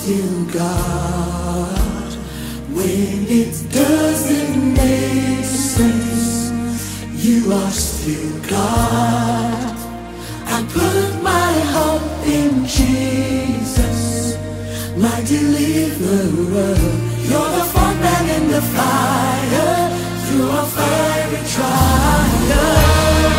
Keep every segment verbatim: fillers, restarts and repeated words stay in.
still God. When it doesn't make sense, you are still God. I put my hope in Jesus, my deliverer. You're the fun man in the fire, through a fiery trial.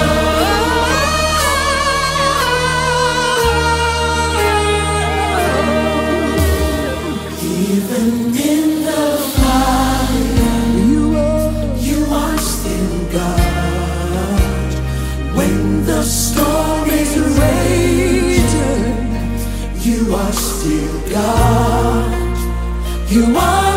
Even in the fire, you are, you are still God. When the storm is raging, you are still God. You are